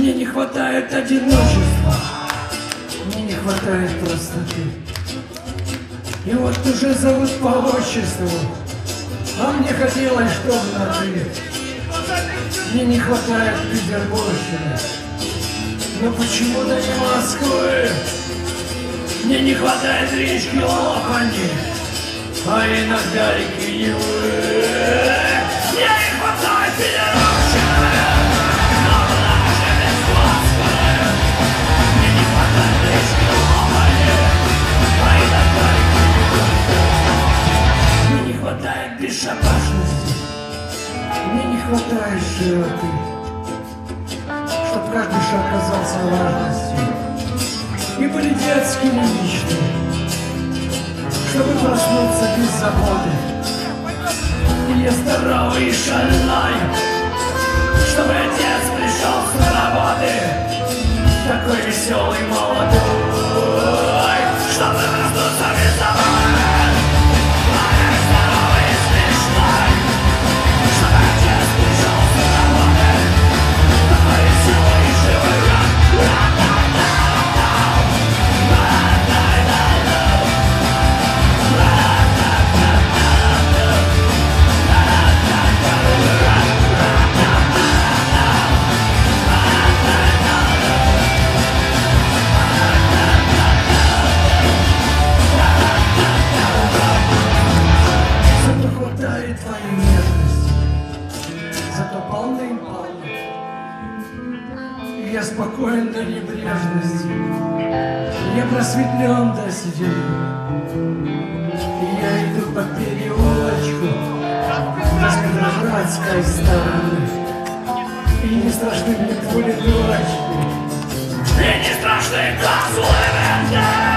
Мне не хватает одиночества, мне не хватает простоты. И вот уже зовут по отчеству, а мне хотелось, чтоб на ты. Мне не хватает Петербургщины, но почему-то не Москвы. Мне не хватает речки Лопани, а иногда реки Невы. Мне не хватает Петербургщины, но даже без Москвы. Мне не хватает речки Лопани, а иногда реки Невы. Мне не хватает бесшабашности, мне не хватает широты, чтоб каждый шаг казался важностью и были детскими мечтами, чтобы проснуться без заботы. И я здоровый и шальной, чтобы отец пришел с работы, такой веселый, молодой, чтобы проснуться без заботы. Твоей нежности, зато полным-полно. Я спокоен до небрежности, я просветлен до седины. Я иду по переулочку с Петроградской стороны, и не страшны мне пули дурачки, и не страшны козлы.